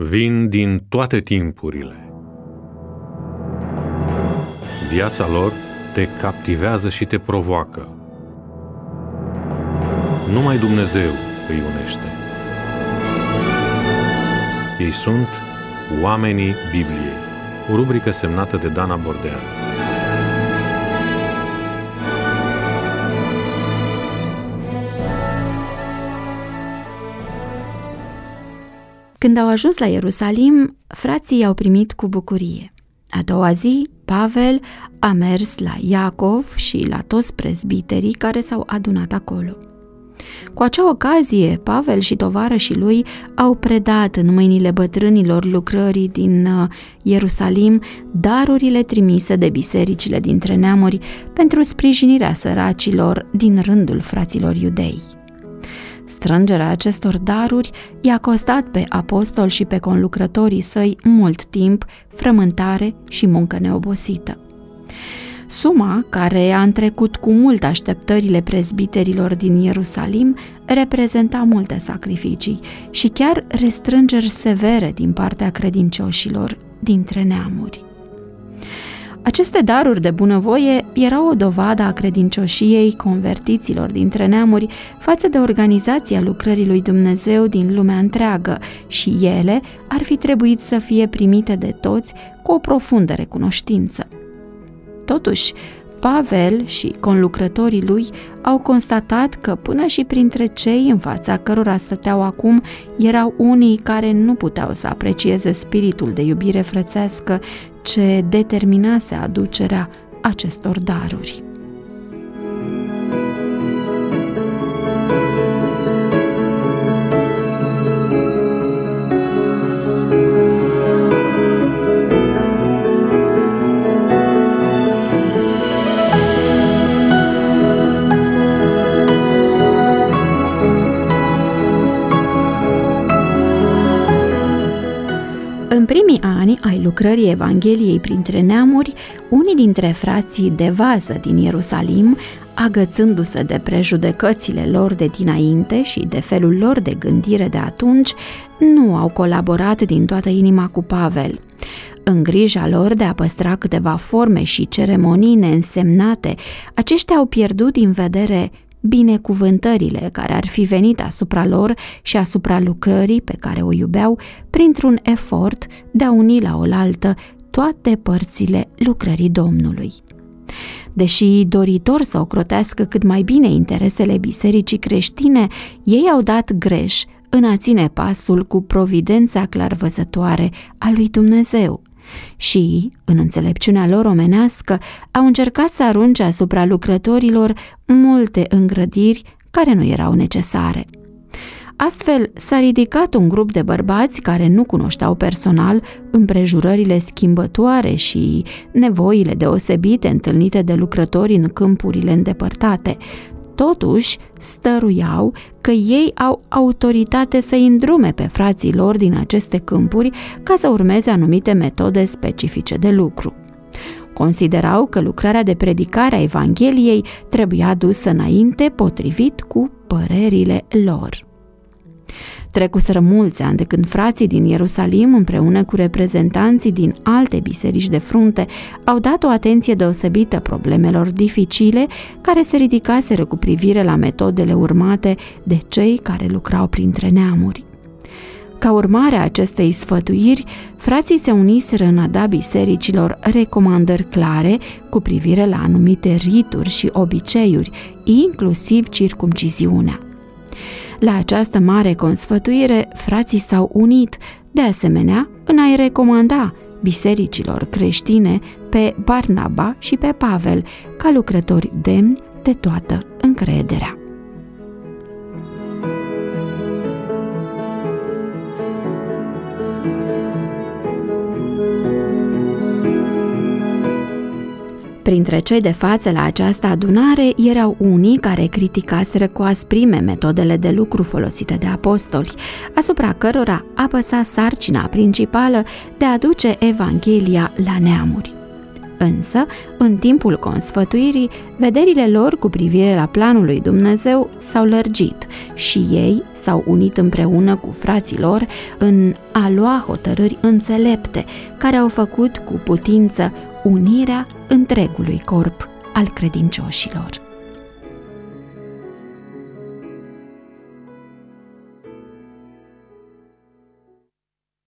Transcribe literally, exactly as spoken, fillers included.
vin din toate timpurile. Viața lor te captivează și te provoacă. Numai Dumnezeu îi unește. Ei sunt Oamenii Bibliei, o rubrică semnată de Dana Bordean. Când au ajuns la Ierusalim, frații i-au primit cu bucurie. A doua zi, Pavel a mers la Iacov și la toți prezbiterii care s-au adunat acolo. Cu acea ocazie, Pavel și tovarășii lui au predat în mâinile bătrânilor lucrării din Ierusalim darurile trimise de bisericile dintre neamuri pentru sprijinirea săracilor din rândul fraților iudei. Strângerea acestor daruri i-a costat pe apostol și pe conlucrătorii săi mult timp, frământare și muncă neobosită. Suma, care a întrecut cu mult așteptările prezbiterilor din Ierusalim, reprezenta multe sacrificii și chiar restrângeri severe din partea credincioșilor dintre neamuri. Aceste daruri de bunăvoie erau o dovadă a credincioșiei convertiților dintre neamuri față de organizația lucrării lui Dumnezeu din lumea întreagă și ele ar fi trebuit să fie primite de toți cu o profundă recunoștință. Totuși, Pavel și conlucrătorii lui au constatat că până și printre cei în fața cărora stăteau acum erau unii care nu puteau să aprecieze spiritul de iubire frățească ce determinase aducerea acestor daruri. În primii ani ai lucrării Evangheliei printre neamuri, unii dintre frații de vază din Ierusalim, agățându-se de prejudecățile lor de dinainte și de felul lor de gândire de atunci, nu au colaborat din toată inima cu Pavel. În grija lor de a păstra câteva forme și ceremonii neînsemnate, aceștia au pierdut din vedere binecuvântările care ar fi venit asupra lor și asupra lucrării pe care o iubeau printr-un efort de a uni la oaltă toate părțile lucrării Domnului. Deși doritor să ocrotească cât mai bine interesele bisericii creștine, ei au dat greș în a ține pasul cu providența clarvăzătoare a lui Dumnezeu și, în înțelepciunea lor omenească, au încercat să arunce asupra lucrătorilor multe îngrădiri care nu erau necesare. Astfel, s-a ridicat un grup de bărbați care nu cunoșteau personal împrejurările schimbătoare și nevoile deosebite întâlnite de lucrători în câmpurile îndepărtate. Totuși, stăruiau că ei au autoritate să-i îndrume pe frații lor din aceste câmpuri ca să urmeze anumite metode specifice de lucru. Considerau că lucrarea de predicare a Evangheliei trebuia dusă înainte potrivit cu părerile lor. Trecuseră mulți ani de când frații din Ierusalim, împreună cu reprezentanții din alte biserici de frunte, au dat o atenție deosebită problemelor dificile care se ridicaseră cu privire la metodele urmate de cei care lucrau printre neamuri. Ca urmare a acestei sfătuiri, frații se uniseră în a da bisericilor recomandări clare cu privire la anumite rituri și obiceiuri, inclusiv circumciziunea. La această mare consfătuire, frații s-au unit, de asemenea, în a-i recomanda bisericilor creștine pe Barnaba și pe Pavel ca lucrători demni de toată încrederea. Printre cei de față la această adunare erau unii care criticaseră cu asprime metodele de lucru folosite de apostoli, asupra cărora apăsa sarcina principală de a duce Evanghelia la neamuri. Însă, în timpul consfătuirii, vederile lor cu privire la planul lui Dumnezeu s-au lărgit și ei s-au unit împreună cu frații lor în a lua hotărâri înțelepte, care au făcut cu putință unirea întregului corp al credincioșilor.